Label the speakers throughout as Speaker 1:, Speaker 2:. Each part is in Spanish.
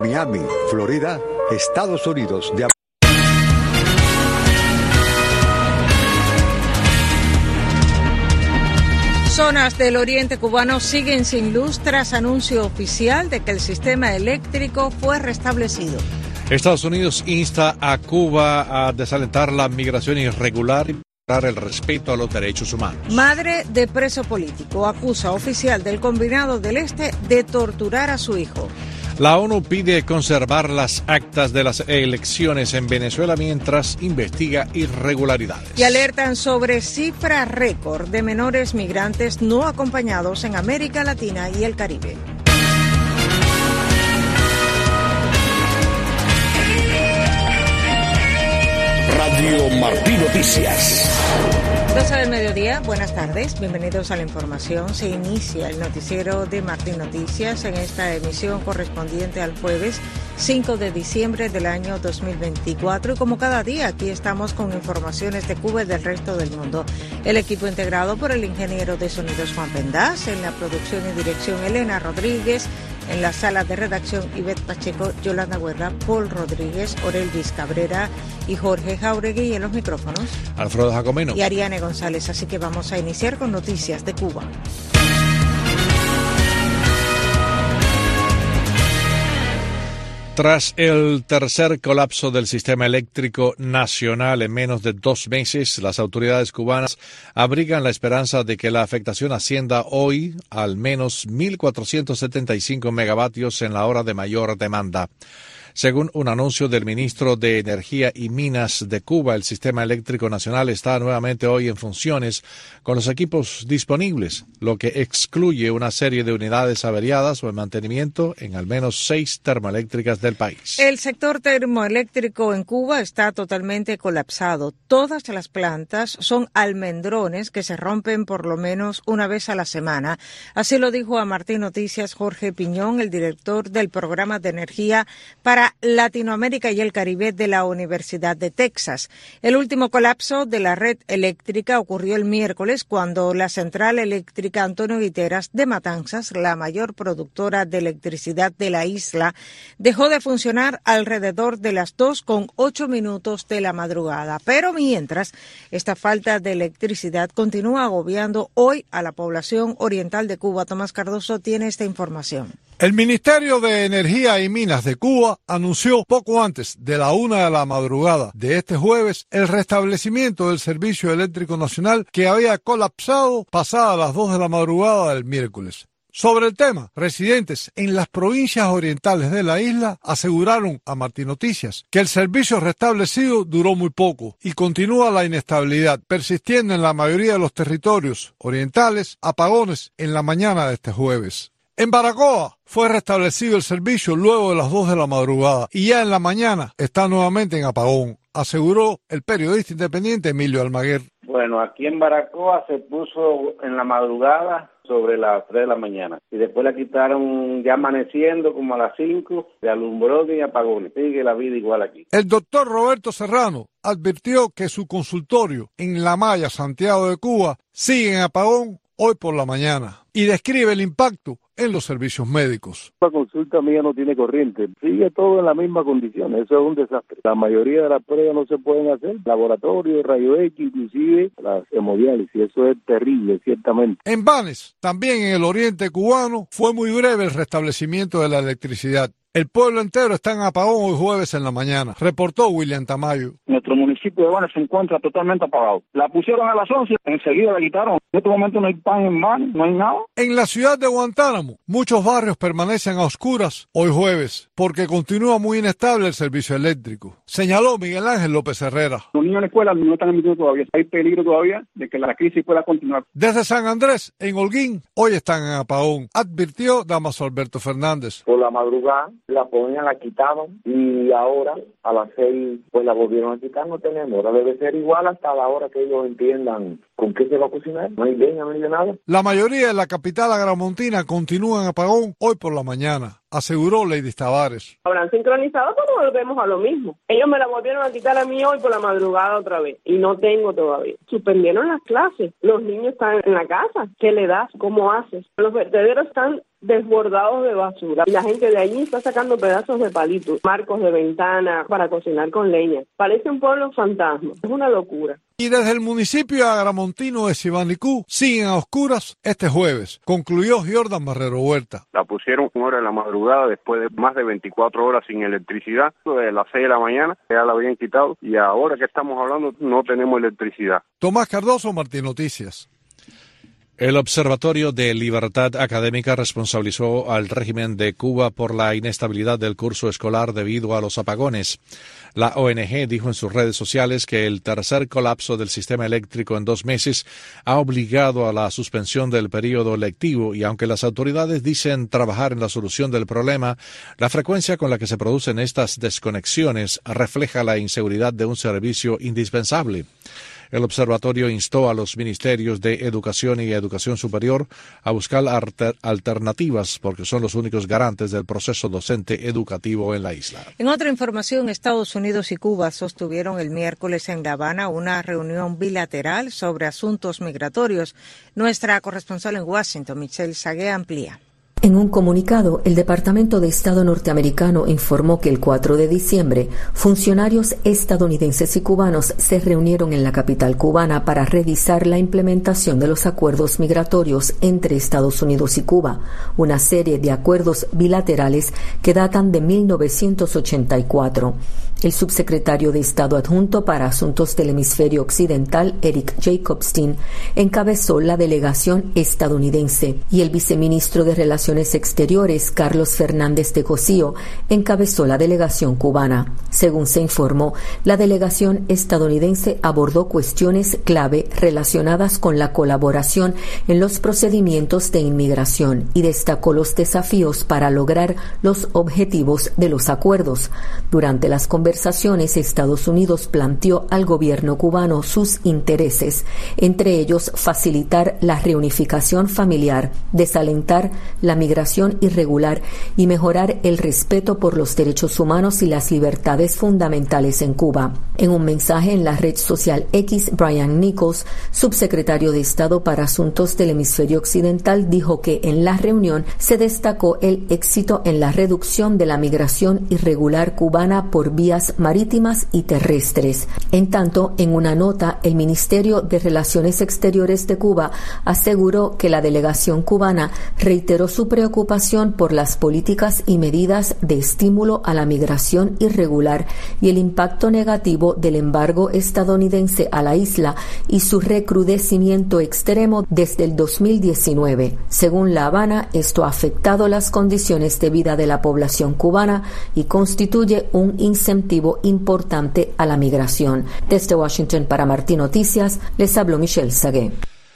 Speaker 1: Miami, Florida, Estados Unidos de
Speaker 2: Zonas del oriente cubano siguen sin luz tras anuncio oficial de que el sistema eléctrico fue restablecido.
Speaker 3: Estados Unidos insta a Cuba a desalentar la migración irregular y mejorar el respeto a los derechos humanos.
Speaker 2: Madre de preso político acusa a oficial del Combinado del Este de torturar a su hijo.
Speaker 3: La ONU pide conservar las actas de las elecciones en Venezuela mientras investiga irregularidades.
Speaker 2: Y alertan sobre cifra récord de menores migrantes no acompañados en América Latina y el Caribe.
Speaker 4: Radio Martí Noticias.
Speaker 2: 12 del mediodía, buenas tardes, bienvenidos a la información. Se inicia el noticiero de Martí Noticias en esta emisión correspondiente al jueves 5 de diciembre del año 2024 y como cada día aquí estamos con informaciones de Cuba y del resto del mundo. El equipo integrado por el ingeniero de sonidos Juan Pendaz, en la producción y dirección Elena Rodríguez, en la sala de redacción Ivette Pacheco, Yolanda Guerra, Paul Rodríguez, Orelvis Cabrera y Jorge Jauregui, y en los micrófonos
Speaker 3: Alfredo Jacomino
Speaker 2: y Ariane González. Así que vamos a iniciar con noticias de Cuba.
Speaker 3: Tras el tercer colapso del sistema eléctrico nacional en menos de 2 meses, las autoridades cubanas abrigan la esperanza de que la afectación ascienda hoy al menos 1.475 megavatios en la hora de mayor demanda. Según un anuncio del ministro de Energía y Minas de Cuba, el sistema eléctrico nacional está nuevamente hoy en funciones con los equipos disponibles, lo que excluye una serie de unidades averiadas o en mantenimiento en al menos 6 termoeléctricas del país.
Speaker 2: El sector termoeléctrico en Cuba está totalmente colapsado. Todas las plantas son almendrones que se rompen por lo menos una vez a la semana. Así lo dijo a Martí Noticias Jorge Piñón, el director del programa de energía para Latinoamérica y el Caribe de la Universidad de Texas. El último colapso de la red eléctrica ocurrió el miércoles cuando la central eléctrica Antonio Guiteras de Matanzas, la mayor productora de electricidad de la isla, dejó de funcionar alrededor de las 2:08 de la madrugada. Pero mientras, esta falta de electricidad continúa agobiando hoy a la población oriental de Cuba. Tomás Cardoso tiene esta información.
Speaker 5: El Ministerio de Energía y Minas de Cuba anunció poco antes de la 1 de la madrugada de este jueves el restablecimiento del servicio eléctrico nacional que había colapsado pasadas las 2 de la madrugada del miércoles. Sobre el tema, residentes en las provincias orientales de la isla aseguraron a Martí Noticias que el servicio restablecido duró muy poco y continúa la inestabilidad, persistiendo en la mayoría de los territorios orientales apagones en la mañana de este jueves. En Baracoa fue restablecido el servicio luego de las 2 de la madrugada y ya en la mañana está nuevamente en apagón, aseguró el periodista independiente Emilio Almaguer.
Speaker 6: Bueno, aquí en Baracoa se puso en la madrugada sobre las 3 de la mañana y después la quitaron ya amaneciendo como a las 5, de alumbrón y apagones. Sigue la vida igual aquí.
Speaker 5: El doctor Roberto Serrano advirtió que su consultorio en La Maya, Santiago de Cuba, sigue en apagón hoy por la mañana y describe el impacto en los servicios médicos.
Speaker 7: La consulta mía no tiene corriente, sigue todo en la misma condición, eso es un desastre. La mayoría de las pruebas no se pueden hacer, laboratorio, rayo X, inclusive las hemodiálisis, eso es terrible, ciertamente.
Speaker 5: En Banes, también en el oriente cubano, fue muy breve el restablecimiento de la electricidad. El pueblo entero está en apagón hoy jueves en la mañana, reportó William Tamayo.
Speaker 8: Nuestro municipio de Banes se encuentra totalmente apagado. La pusieron a las 11, enseguida la quitaron. En este momento no hay pan en Banes, no hay nada.
Speaker 5: En la ciudad de Guantánamo, muchos barrios permanecen a oscuras hoy jueves, porque continúa muy inestable el servicio eléctrico, señaló Miguel Ángel López Herrera.
Speaker 8: Los niños en la escuela no están admitidos todavía. Hay peligro todavía de que la crisis pueda continuar.
Speaker 5: Desde San Andrés, en Holguín, hoy están en apagón, advirtió Damaso Alberto Fernández.
Speaker 9: Por la madrugada la ponían, la quitaban y ahora a las 6 pues la volvieron a quitar. No tenemos, ahora debe ser igual hasta la hora que ellos entiendan con qué se va a cocinar. No hay leña, no hay de nada.
Speaker 5: La mayoría de la capital agramontina continúa en apagón hoy por la mañana, aseguró Lady Tavares.
Speaker 10: Habrán sincronizado, pero volvemos a lo mismo. Ellos me la volvieron a quitar a mí hoy por la madrugada otra vez y no tengo todavía. Suspendieron las clases, los niños están en la casa. ¿Qué le das? ¿Cómo haces? Los vertederos están desbordados de basura. Y la gente de allí está sacando pedazos de palitos, marcos de ventana para cocinar con leña. Parece un pueblo fantasma. Es una locura.
Speaker 5: Y desde el municipio agramontino de Sibanicú siguen a oscuras este jueves, concluyó Jordan Barrero Huerta.
Speaker 11: La pusieron una hora de la madrugada después de más de 24 horas sin electricidad, desde las 6 de la mañana ya la habían quitado y ahora que estamos hablando no tenemos electricidad.
Speaker 5: Tomás Cardoso, Martín Noticias.
Speaker 3: El Observatorio de Libertad Académica responsabilizó al régimen de Cuba por la inestabilidad del curso escolar debido a los apagones. La ONG dijo en sus redes sociales que el tercer colapso del sistema eléctrico en 2 meses ha obligado a la suspensión del periodo lectivo y aunque las autoridades dicen trabajar en la solución del problema, la frecuencia con la que se producen estas desconexiones refleja la inseguridad de un servicio indispensable. El observatorio instó a los ministerios de Educación y Educación Superior a buscar alternativas porque son los únicos garantes del proceso docente educativo en la isla.
Speaker 2: En otra información, Estados Unidos y Cuba sostuvieron el miércoles en La Habana una reunión bilateral sobre asuntos migratorios. Nuestra corresponsal en Washington, Michelle Sagué, amplía.
Speaker 12: En un comunicado, el Departamento de Estado norteamericano informó que el 4 de diciembre, funcionarios estadounidenses y cubanos se reunieron en la capital cubana para revisar la implementación de los acuerdos migratorios entre Estados Unidos y Cuba, una serie de acuerdos bilaterales que datan de 1984. El subsecretario de Estado adjunto para Asuntos del Hemisferio Occidental, Eric Jacobstein, encabezó la delegación estadounidense y el viceministro de Relaciones Exteriores, Carlos Fernández de Cosío, encabezó la delegación cubana. Según se informó, la delegación estadounidense abordó cuestiones clave relacionadas con la colaboración en los procedimientos de inmigración y destacó los desafíos para lograr los objetivos de los acuerdos. Durante las conversaciones, Estados Unidos planteó al gobierno cubano sus intereses, entre ellos facilitar la reunificación familiar, desalentar la migración irregular y mejorar el respeto por los derechos humanos y las libertades fundamentales en Cuba. En un mensaje en la red social X, Brian Nichols, subsecretario de Estado para Asuntos del Hemisferio Occidental, dijo que en la reunión se destacó el éxito en la reducción de la migración irregular cubana por vías marítimas y terrestres. En tanto, en una nota, el Ministerio de Relaciones Exteriores de Cuba aseguró que la delegación cubana reiteró su preocupación por las políticas y medidas de estímulo a la migración irregular y el impacto negativo del embargo estadounidense a la isla y su recrudecimiento extremo desde el 2019. Según La Habana, esto ha afectado las condiciones de vida de la población cubana y constituye un incentivo importante a la migración. Desde Washington para Martín Noticias, les habló Michelle Sagué.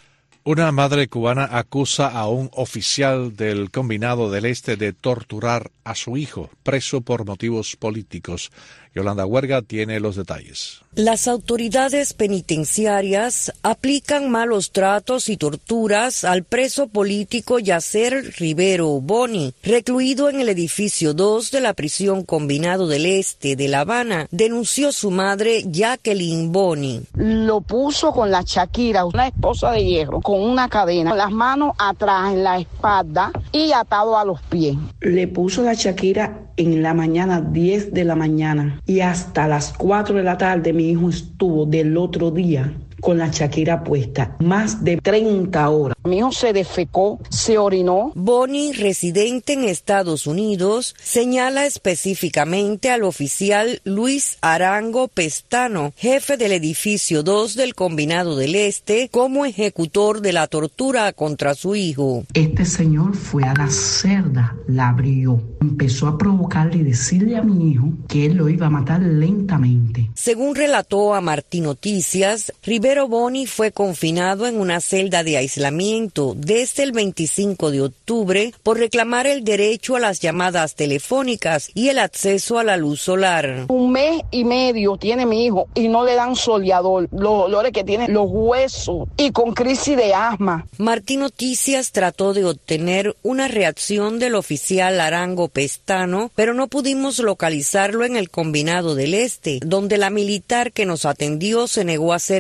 Speaker 3: Una madre cubana acusa a un oficial del Combinado del Este de torturar a su hijo, preso por motivos políticos. Yolanda Huerga tiene los detalles.
Speaker 13: Las autoridades penitenciarias aplican malos tratos y torturas al preso político Yacer Rivero Boni, recluido en el edificio 2 de la prisión Combinado del Este de La Habana, denunció su madre Jacqueline Boni.
Speaker 14: Lo puso con la Shakira, una esposa de hierro, con una cadena, las manos atrás en la espalda y atado a los pies.
Speaker 15: Le puso la Shakira en la mañana, 10 de la mañana, y hasta las 4 de la tarde mi hijo estuvo del otro día con la Shakira puesta, más de 30 horas.
Speaker 14: Mi hijo se defecó, se orinó.
Speaker 13: Boni, residente en Estados Unidos, señala específicamente al oficial Luis Arango Pestano, jefe del edificio 2 del Combinado del Este, como ejecutor de la tortura contra su hijo.
Speaker 15: Este señor fue a la celda, la abrió, empezó a provocarle y decirle a mi hijo que él lo iba a matar lentamente.
Speaker 13: Según relató a Martín Noticias, Rivero Boni fue confinado en una celda de aislamiento desde el 25 de octubre por reclamar el derecho a las llamadas telefónicas y el acceso a la luz solar.
Speaker 14: 1 mes y medio tiene mi hijo y no le dan soleador, los dolores que tiene los huesos y con crisis de asma.
Speaker 13: Martín Noticias trató de obtener una reacción del oficial Arango Pestano, pero no pudimos localizarlo en el Combinado del Este, donde la militar que nos atendió se negó a hacer comentarios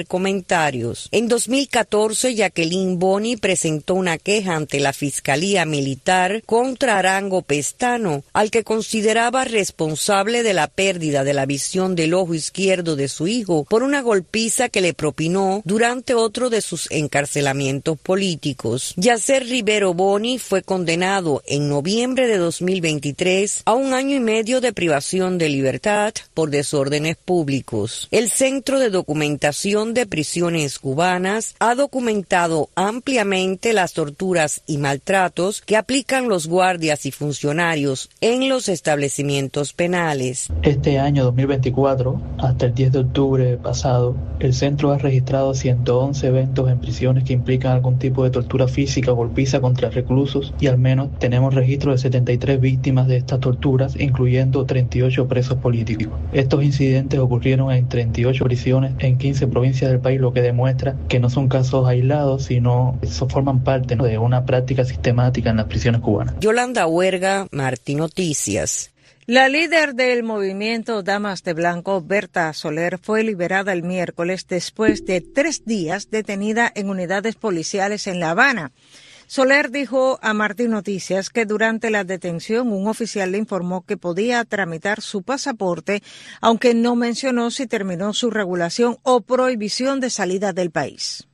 Speaker 13: parlamentarios. En 2014, Jacqueline Boni presentó una queja ante la Fiscalía Militar contra Arango Pestano, al que consideraba responsable de la pérdida de la visión del ojo izquierdo de su hijo por una golpiza que le propinó durante otro de sus encarcelamientos políticos. Yacer Rivero Boni fue condenado en noviembre de 2023 a 1 año y medio de privación de libertad por desórdenes públicos. El Centro de Documentación de Prisiones Cubanas ha documentado ampliamente las torturas y maltratos que aplican los guardias y funcionarios en los establecimientos penales.
Speaker 16: Este año 2024, hasta el 10 de octubre pasado, el centro ha registrado 111 eventos en prisiones que implican algún tipo de tortura física o golpiza contra reclusos, y al menos tenemos registro de 73 víctimas de estas torturas, incluyendo 38 presos políticos. Estos incidentes ocurrieron en 38 prisiones en 15 provincias del país, lo que demuestra que no son casos aislados, sino que forman parte de una práctica sistemática en las prisiones cubanas.
Speaker 13: Yolanda Huerga, Martín Noticias.
Speaker 2: La líder del movimiento Damas de Blanco, Berta Soler, fue liberada el miércoles después de 3 días detenida en unidades policiales en La Habana. Soler dijo a Martín Noticias que durante la detención un oficial le informó que podía tramitar su pasaporte, aunque no mencionó si terminó su regulación o prohibición de salida del país.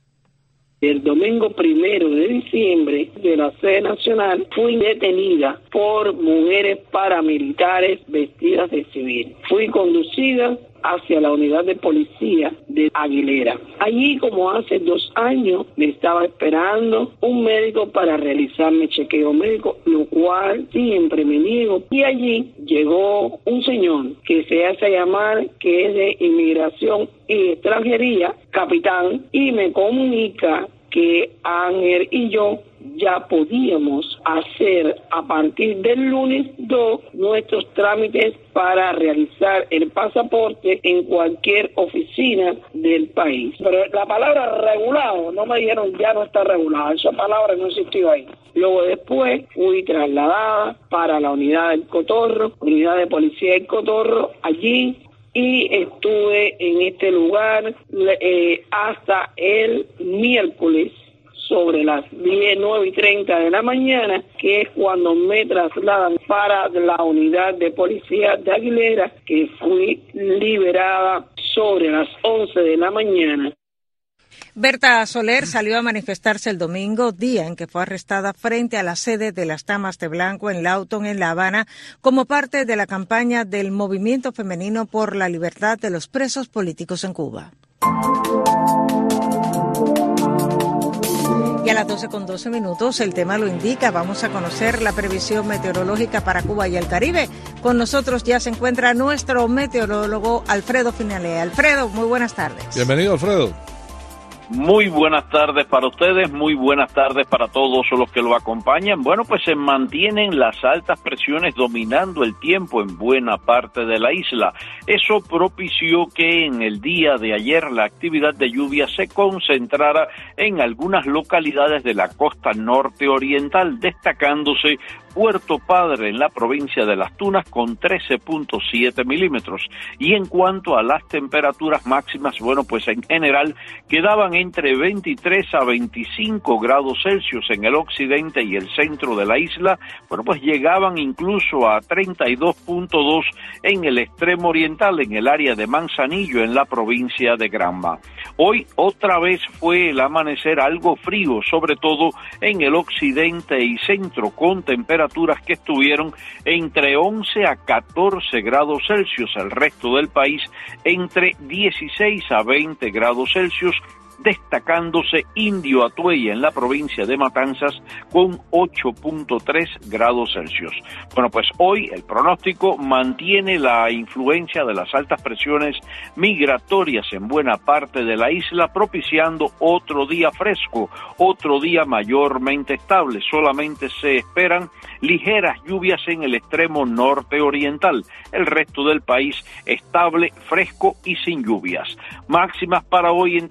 Speaker 17: El domingo 1 de diciembre de la sede nacional fui detenida por mujeres paramilitares vestidas de civil. Fui conducida hacia la unidad de policía de Aguilera. Allí, como hace 2 años, me estaba esperando un médico para realizarme chequeo médico, lo cual siempre me niego. Y allí llegó un señor que se hace llamar, que es de Inmigración y Extranjería, capitán, y me comunica que Ángel y yo ya podíamos hacer a partir del lunes 2 nuestros trámites para realizar el pasaporte en cualquier oficina del país. Pero la palabra regulado, no me dijeron ya no está regulado, esa palabra no existió ahí. Luego después fui trasladada para la unidad del Cotorro, unidad de policía del Cotorro, allí, y estuve en este lugar hasta el miércoles sobre las 9:30 de la mañana, que es cuando me trasladan para la unidad de policía de Aguilera, que fui liberada sobre las 11 de la mañana.
Speaker 2: Berta Soler salió a manifestarse el domingo, día en que fue arrestada frente a la sede de las Damas de Blanco en Lawton, en La Habana, como parte de la campaña del Movimiento Femenino por la Libertad de los Presos Políticos en Cuba. Y a las 12:12, el tema lo indica. Vamos a conocer la previsión meteorológica para Cuba y el Caribe. Con nosotros ya se encuentra nuestro meteorólogo Alfredo Finale. Alfredo, muy buenas tardes.
Speaker 3: Bienvenido, Alfredo.
Speaker 18: Muy buenas tardes para ustedes, muy buenas tardes para todos los que lo acompañan. Bueno, pues se mantienen las altas presiones dominando el tiempo en buena parte de la isla. Eso propició que en el día de ayer la actividad de lluvia se concentrara en algunas localidades de la costa norte oriental, destacándose Puerto Padre en la provincia de Las Tunas con 13.7 milímetros. Y en cuanto a las temperaturas máximas, bueno, pues en general quedaban entre 23 a 25 grados Celsius en el occidente y el centro de la isla. Bueno, pues llegaban incluso a 32.2 en el extremo oriental, en el área de Manzanillo, en la provincia de Granma. Hoy otra vez fue el amanecer algo frío, sobre todo en el occidente y centro, con temperaturas que estuvieron entre 11 a 14 grados Celsius, el resto del país entre 16 a 20 grados Celsius, destacándose Indio Atuey en la provincia de Matanzas con 8.3 grados Celsius. Bueno, pues hoy el pronóstico mantiene la influencia de las altas presiones migratorias en buena parte de la isla, propiciando otro día fresco, otro día mayormente estable. Solamente se esperan ligeras lluvias en el extremo norte oriental. El resto del país estable, fresco y sin lluvias. Máximas para hoy entre 25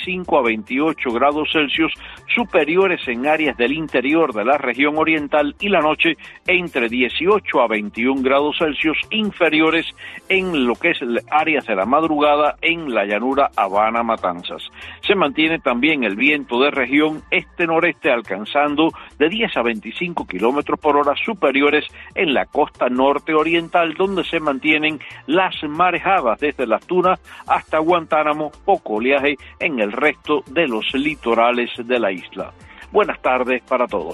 Speaker 18: 25 a 28 grados Celsius, superiores en áreas del interior de la región oriental, y la noche entre 18 a 21 grados Celsius, inferiores en lo que es áreas de la madrugada en la llanura Habana-Matanzas. Se mantiene también el viento de región este-noreste alcanzando de 10 a 25 kilómetros por hora, superiores en la costa norte oriental, donde se mantienen las marejadas desde las Tunas hasta Guantánamo, poco oleaje en el resto de los litorales de la isla. Buenas tardes para todos.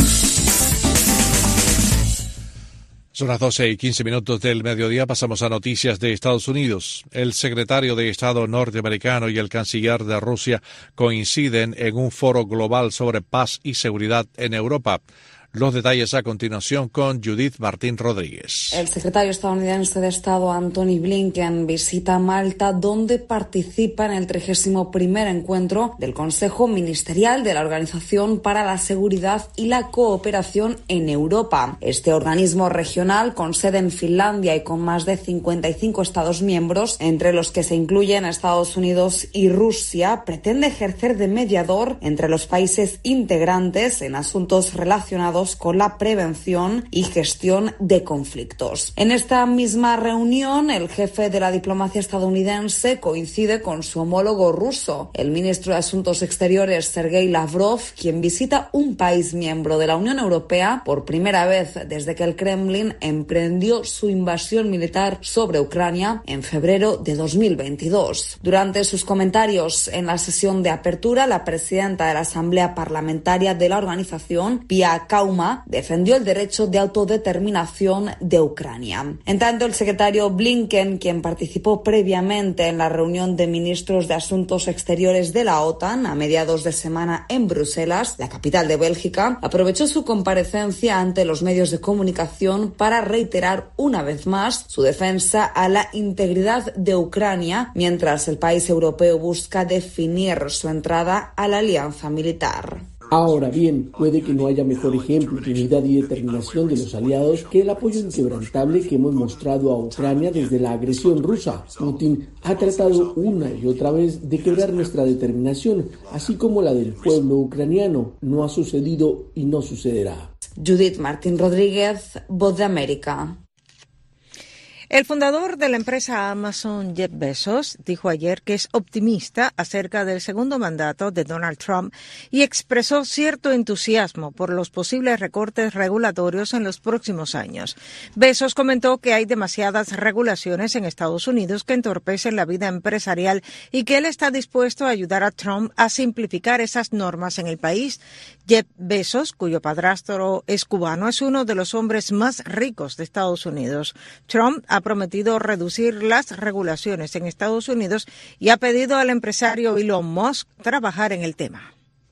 Speaker 3: Son las 12:15 del mediodía. Pasamos a noticias de Estados Unidos. El secretario de Estado norteamericano y el canciller de Rusia coinciden en un foro global sobre paz y seguridad en Europa. Los detalles a continuación con Judith Martín Rodríguez.
Speaker 19: El secretario estadounidense de Estado Antony Blinken visita Malta, donde participa en el 31º encuentro del Consejo Ministerial de la Organización para la Seguridad y la Cooperación en Europa. Este organismo regional, con sede en Finlandia y con más de 55 Estados miembros, entre los que se incluyen Estados Unidos y Rusia, pretende ejercer de mediador entre los países integrantes en asuntos relacionados con la prevención y gestión de conflictos. En esta misma reunión, el jefe de la diplomacia estadounidense coincide con su homólogo ruso, el ministro de Asuntos Exteriores Sergei Lavrov, quien visita un país miembro de la Unión Europea por primera vez desde que el Kremlin emprendió su invasión militar sobre Ucrania en febrero de 2022. Durante sus comentarios en la sesión de apertura, la presidenta de la Asamblea Parlamentaria de la organización, Pia Kauma, defendió el derecho de autodeterminación de Ucrania. En tanto, el secretario Blinken, quien participó previamente en la reunión de ministros de Asuntos Exteriores de la OTAN a mediados de semana en Bruselas, la capital de Bélgica, aprovechó su comparecencia ante los medios de comunicación para reiterar una vez más su defensa a la integridad de Ucrania, mientras el país europeo busca definir su entrada a la alianza militar.
Speaker 20: Ahora bien, puede que no haya mejor ejemplo de unidad y determinación de los aliados que el apoyo inquebrantable que hemos mostrado a Ucrania desde la agresión rusa. Putin ha tratado una y otra vez de quebrar nuestra determinación, así como la del pueblo ucraniano. No ha sucedido y no sucederá.
Speaker 19: Judith Martín Rodríguez, Voz de América.
Speaker 2: El fundador de la empresa Amazon, Jeff Bezos, dijo ayer que es optimista acerca del segundo mandato de Donald Trump y expresó cierto entusiasmo por los posibles recortes regulatorios en los próximos años. Bezos comentó que hay demasiadas regulaciones en Estados Unidos que entorpecen la vida empresarial y que él está dispuesto a ayudar a Trump a simplificar esas normas en el país. Jeff Bezos, cuyo padrastro es cubano, es uno de los hombres más ricos de Estados Unidos. Trump ha prometido reducir las regulaciones en Estados Unidos y ha pedido al empresario Elon Musk trabajar en el tema.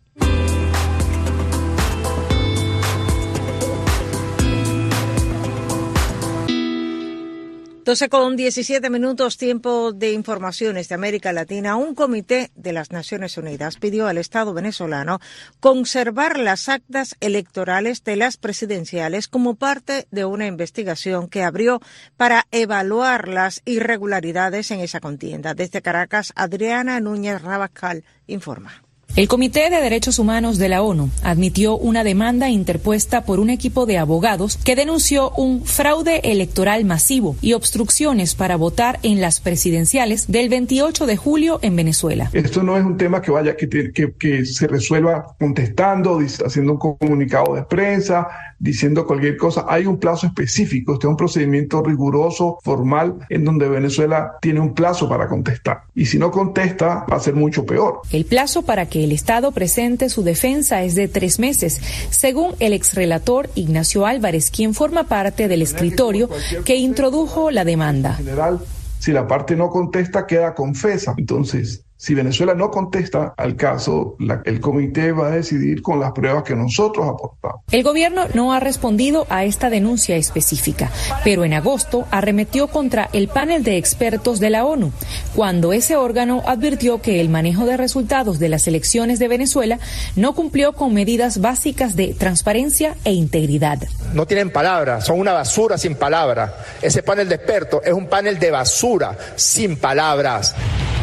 Speaker 2: 12:17, tiempo de informaciones de América Latina. Un comité de las Naciones Unidas pidió al Estado venezolano conservar las actas electorales de las presidenciales como parte de una investigación que abrió para evaluar las irregularidades en esa contienda. Desde Caracas, Adriana Núñez Rabascal informa.
Speaker 21: El Comité de Derechos Humanos de la ONU admitió una demanda interpuesta por un equipo de abogados que denunció un fraude electoral masivo y obstrucciones para votar en las presidenciales del 28 de julio en Venezuela.
Speaker 22: Esto no es un tema que se resuelva contestando, haciendo un comunicado de prensa, diciendo cualquier cosa. Hay un plazo específico. Este es un procedimiento riguroso, formal, en donde Venezuela tiene un plazo para contestar. Y si no contesta, va a ser mucho peor.
Speaker 21: El plazo para que el Estado presente su defensa es de 3 meses, según el exrelator Ignacio Álvarez, quien forma parte del escritorio que introdujo la demanda.
Speaker 22: En general, si la parte no contesta, queda confesa. Entonces, si Venezuela no contesta al caso, el comité va a decidir con las pruebas que nosotros aportamos.
Speaker 21: El gobierno no ha respondido a esta denuncia específica, pero en agosto arremetió contra el panel de expertos de la ONU, cuando ese órgano advirtió que el manejo de resultados de las elecciones de Venezuela no cumplió con medidas básicas de transparencia e integridad.
Speaker 23: No tienen palabras, son una basura sin palabras. Ese panel de expertos es un panel de basura sin palabras.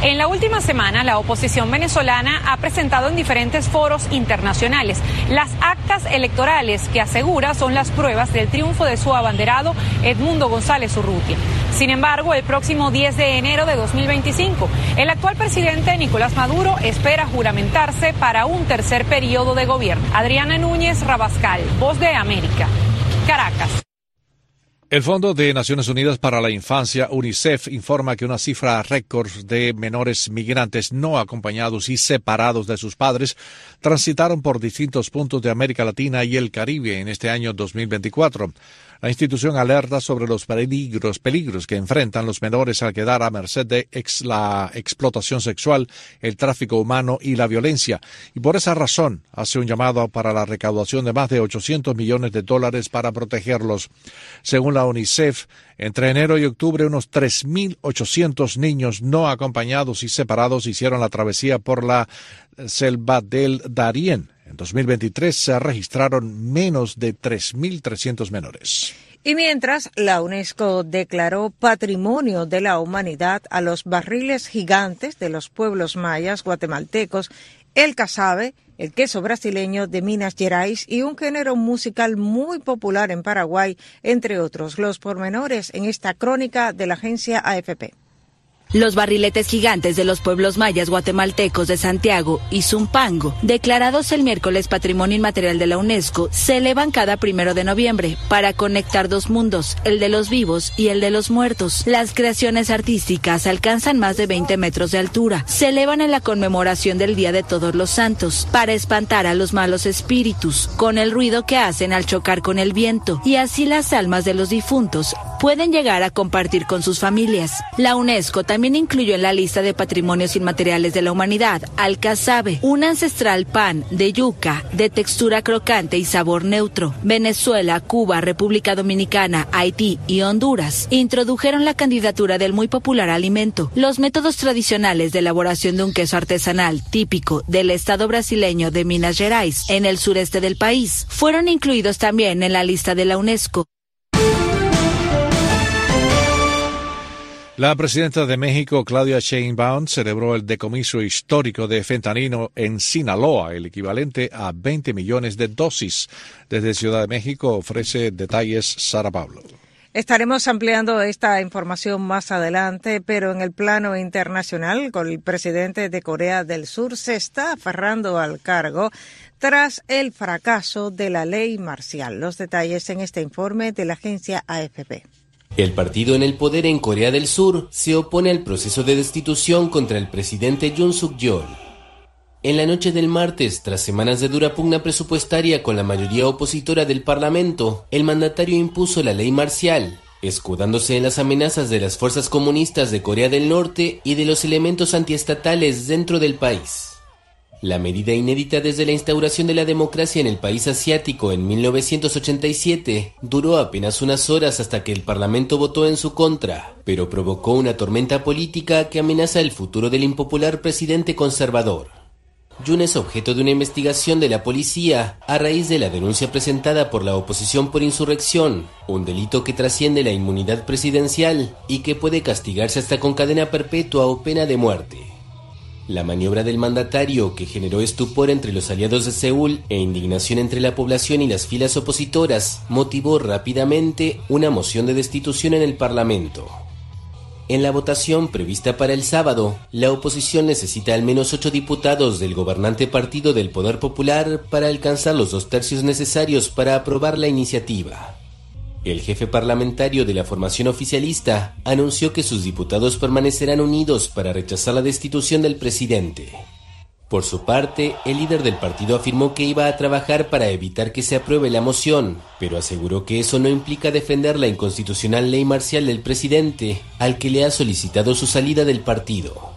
Speaker 21: En la última semana, la oposición venezolana ha presentado en diferentes foros internacionales las actas electorales que asegura son las pruebas del triunfo de su abanderado Edmundo González Urrutia. Sin embargo, el próximo 10 de enero de 2025, el actual presidente Nicolás Maduro espera juramentarse para un tercer periodo de gobierno. Adriana Núñez Rabascal, Voz de América, Caracas.
Speaker 3: El Fondo de Naciones Unidas para la Infancia, UNICEF, informa que una cifra récord de menores migrantes no acompañados y separados de sus padres transitaron por distintos puntos de América Latina y el Caribe en este año 2024. La institución alerta sobre los peligros que enfrentan los menores al quedar a merced de la explotación sexual, el tráfico humano y la violencia. Y por esa razón hace un llamado para la recaudación de más de $800 millones para protegerlos. Según la UNICEF, entre enero y octubre, unos 3.800 niños no acompañados y separados hicieron la travesía por la selva del Darién. En 2023 se registraron menos de 3.300 menores.
Speaker 2: Y mientras, la UNESCO declaró Patrimonio de la Humanidad a los barriles gigantes de los pueblos mayas guatemaltecos, el casabe, el queso brasileño de Minas Gerais y un género musical muy popular en Paraguay, entre otros. Los pormenores en esta crónica de la agencia AFP.
Speaker 1: Los barriletes gigantes de los pueblos mayas guatemaltecos de Santiago y Zumpango, declarados el miércoles Patrimonio Inmaterial de la UNESCO, se elevan cada 1 de noviembre para conectar dos mundos, el de los vivos y el de los muertos. Las creaciones artísticas alcanzan más de 20 metros de altura. Se elevan en la conmemoración del Día de Todos los Santos, para espantar a los malos espíritus, con el ruido que hacen al chocar con el viento, y así las almas de los difuntos pueden llegar a compartir con sus familias. La UNESCO también incluyó en la lista de patrimonios inmateriales de la humanidad al casabe, un ancestral pan de yuca de textura crocante y sabor neutro. Venezuela, Cuba, República Dominicana, Haití y Honduras introdujeron la candidatura del muy popular alimento. Los métodos tradicionales de elaboración de un queso artesanal típico del estado brasileño de Minas Gerais, en el sureste del país, fueron incluidos también en la lista de la UNESCO.
Speaker 3: La presidenta de México, Claudia Sheinbaum, celebró el decomiso histórico de fentanilo en Sinaloa, el equivalente a 20 millones de dosis. Desde Ciudad de México ofrece detalles Sara Pablo.
Speaker 2: Estaremos ampliando esta información más adelante, pero en el plano internacional, con el presidente de Corea del Sur se está aferrando al cargo tras el fracaso de la ley marcial. Los detalles en este informe de la agencia AFP.
Speaker 4: El partido en el poder en Corea del Sur se opone al proceso de destitución contra el presidente Yoon Suk-yeol. En la noche del martes, tras semanas de dura pugna presupuestaria con la mayoría opositora del Parlamento, el mandatario impuso la ley marcial, escudándose en las amenazas de las fuerzas comunistas de Corea del Norte y de los elementos antiestatales dentro del país. La medida inédita desde la instauración de la democracia en el país asiático en 1987 duró apenas unas horas hasta que el Parlamento votó en su contra, pero provocó una tormenta política que amenaza el futuro del impopular presidente conservador. Yoon es objeto de una investigación de la policía a raíz de la denuncia presentada por la oposición por insurrección, un delito que trasciende la inmunidad presidencial y que puede castigarse hasta con cadena perpetua o pena de muerte. La maniobra del mandatario, que generó estupor entre los aliados de Seúl e indignación entre la población y las filas opositoras, motivó rápidamente una moción de destitución en el Parlamento. En la votación prevista para el sábado, la oposición necesita al menos 8 diputados del gobernante Partido del Poder Popular para alcanzar los 2 tercios necesarios para aprobar la iniciativa. El jefe parlamentario de la formación oficialista anunció que sus diputados permanecerán unidos para rechazar la destitución del presidente. Por su parte, el líder del partido afirmó que iba a trabajar para evitar que se apruebe la moción, pero aseguró que eso no implica defender la inconstitucional ley marcial del presidente, al que le ha solicitado su salida del partido.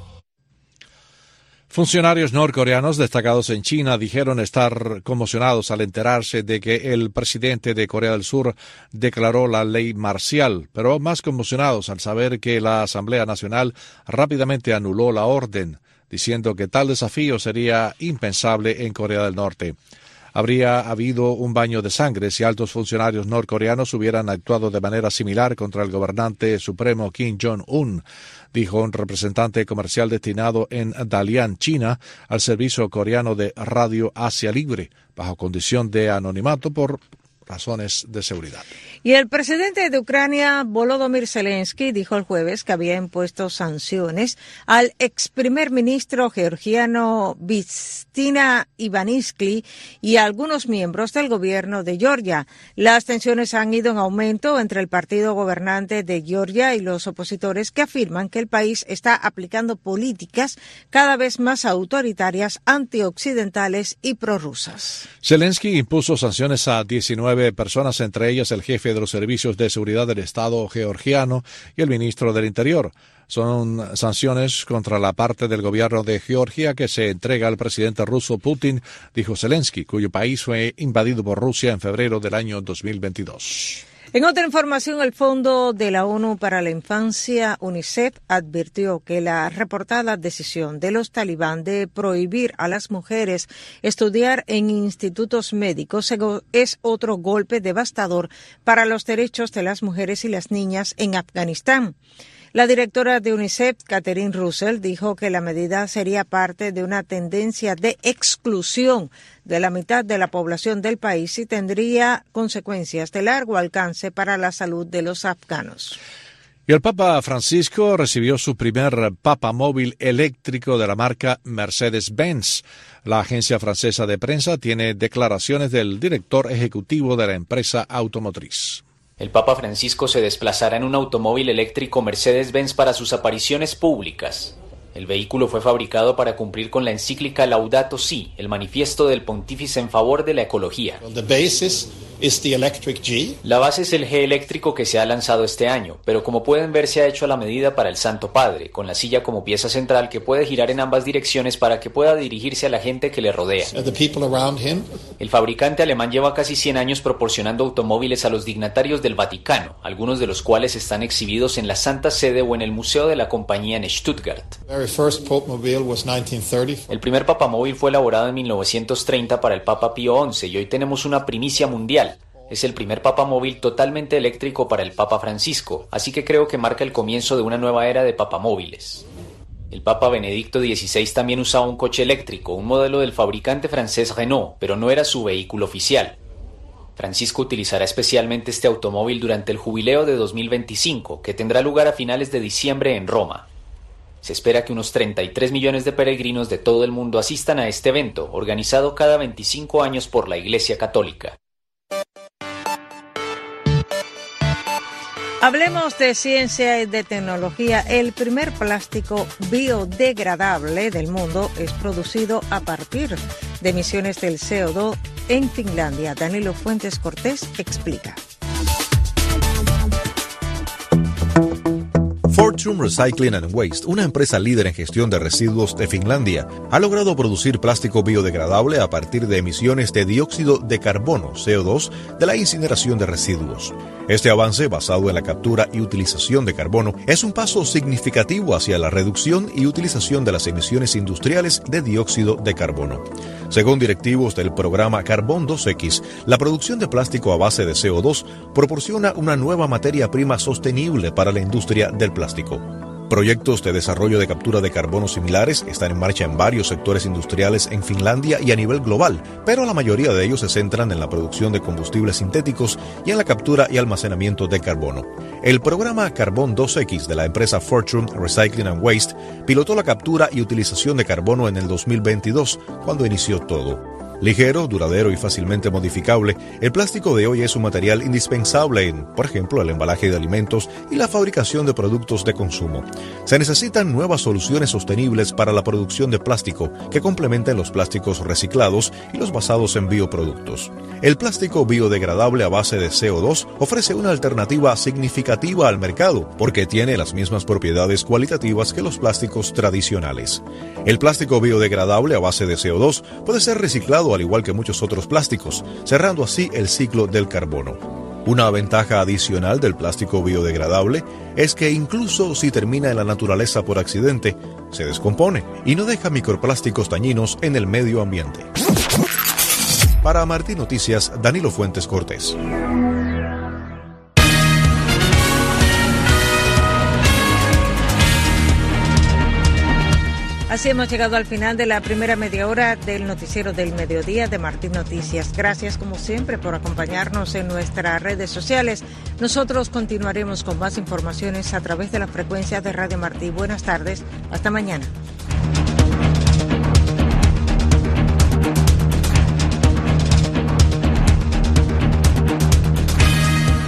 Speaker 3: Funcionarios norcoreanos destacados en China dijeron estar conmocionados al enterarse de que el presidente de Corea del Sur declaró la ley marcial, pero más conmocionados al saber que la Asamblea Nacional rápidamente anuló la orden, diciendo que tal desafío sería impensable en Corea del Norte. Habría habido un baño de sangre si altos funcionarios norcoreanos hubieran actuado de manera similar contra el gobernante supremo Kim Jong-un, dijo un representante comercial destinado en Dalian, China, al servicio coreano de Radio Asia Libre, bajo condición de anonimato por razones de seguridad.
Speaker 2: Y el presidente de Ucrania, Volodymyr Zelensky, dijo el jueves que había impuesto sanciones al ex primer ministro georgiano Vistina Ivanishvili y a algunos miembros del gobierno de Georgia. Las tensiones han ido en aumento entre el partido gobernante de Georgia y los opositores, que afirman que el país está aplicando políticas cada vez más autoritarias, antioccidentales y prorrusas.
Speaker 3: Zelensky impuso sanciones a 19 personas, entre ellas el jefe de los servicios de seguridad del Estado georgiano y el ministro del Interior. Son sanciones contra la parte del gobierno de Georgia que se entrega al presidente ruso Putin, dijo Zelensky, cuyo país fue invadido por Rusia en febrero del año 2022.
Speaker 2: En otra información, el Fondo de la ONU para la Infancia, UNICEF, advirtió que la reportada decisión de los talibán de prohibir a las mujeres estudiar en institutos médicos es otro golpe devastador para los derechos de las mujeres y las niñas en Afganistán. La directora de UNICEF, Catherine Russell, dijo que la medida sería parte de una tendencia de exclusión de la mitad de la población del país y tendría consecuencias de largo alcance para la salud de los afganos.
Speaker 3: Y el Papa Francisco recibió su primer papamóvil eléctrico de la marca Mercedes-Benz. La agencia francesa de prensa tiene declaraciones del director ejecutivo de la empresa automotriz.
Speaker 6: El Papa Francisco se desplazará en un automóvil eléctrico Mercedes-Benz para sus apariciones públicas. El vehículo fue fabricado para cumplir con la encíclica Laudato Si, el manifiesto del pontífice en favor de la ecología. La base es el G eléctrico que se ha lanzado este año, pero como pueden ver se ha hecho a la medida para el Santo Padre, con la silla como pieza central que puede girar en ambas direcciones para que pueda dirigirse a la gente que le rodea. El fabricante alemán lleva casi 100 años proporcionando automóviles a los dignatarios del Vaticano, algunos de los cuales están exhibidos en la Santa Sede o en el Museo de la Compañía en Stuttgart. El primer papamóvil fue elaborado en 1930 para el Papa Pío XI y hoy tenemos una primicia mundial. Es el primer papamóvil totalmente eléctrico para el Papa Francisco, así que creo que marca el comienzo de una nueva era de papamóviles. El Papa Benedicto XVI también usaba un coche eléctrico, un modelo del fabricante francés Renault, pero no era su vehículo oficial. Francisco utilizará especialmente este automóvil durante el jubileo de 2025, que tendrá lugar a finales de diciembre en Roma. Se espera que unos 33 millones de peregrinos de todo el mundo asistan a este evento, organizado cada 25 años por la Iglesia Católica.
Speaker 2: Hablemos de ciencia y de tecnología. El primer plástico biodegradable del mundo es producido a partir de emisiones del CO2 en Finlandia. Danilo Fuentes Cortés explica.
Speaker 7: Fortune Recycling and Waste, una empresa líder en gestión de residuos de Finlandia, ha logrado producir plástico biodegradable a partir de emisiones de dióxido de carbono, CO2, de la incineración de residuos. Este avance, basado en la captura y utilización de carbono, es un paso significativo hacia la reducción y utilización de las emisiones industriales de dióxido de carbono. Según directivos del programa Carbón 2X, la producción de plástico a base de CO2 proporciona una nueva materia prima sostenible para la industria del plástico. Proyectos de desarrollo de captura de carbono similares están en marcha en varios sectores industriales en Finlandia y a nivel global, pero la mayoría de ellos se centran en la producción de combustibles sintéticos y en la captura y almacenamiento de carbono. El programa Carbón 2X de la empresa Fortune Recycling and Waste pilotó la captura y utilización de carbono en el 2022, cuando inició todo. Ligero, duradero y fácilmente modificable, el plástico de hoy es un material indispensable en, por ejemplo, el embalaje de alimentos y la fabricación de productos de consumo. Se necesitan nuevas soluciones sostenibles para la producción de plástico que complementen los plásticos reciclados y los basados en bioproductos. El plástico biodegradable a base de CO2 ofrece una alternativa significativa al mercado porque tiene las mismas propiedades cualitativas que los plásticos tradicionales. El plástico biodegradable a base de CO2 puede ser reciclado al igual que muchos otros plásticos, cerrando así el ciclo del carbono. Una ventaja adicional del plástico biodegradable es que incluso si termina en la naturaleza por accidente, se descompone y no deja microplásticos dañinos en el medio ambiente. Para Martín Noticias, Danilo Fuentes Cortés.
Speaker 2: Así hemos llegado al final de la primera media hora del noticiero del mediodía de Martín Noticias. Gracias como siempre por acompañarnos en nuestras redes sociales. Nosotros continuaremos con más informaciones a través de las frecuencias de Radio Martí. Buenas tardes, hasta mañana.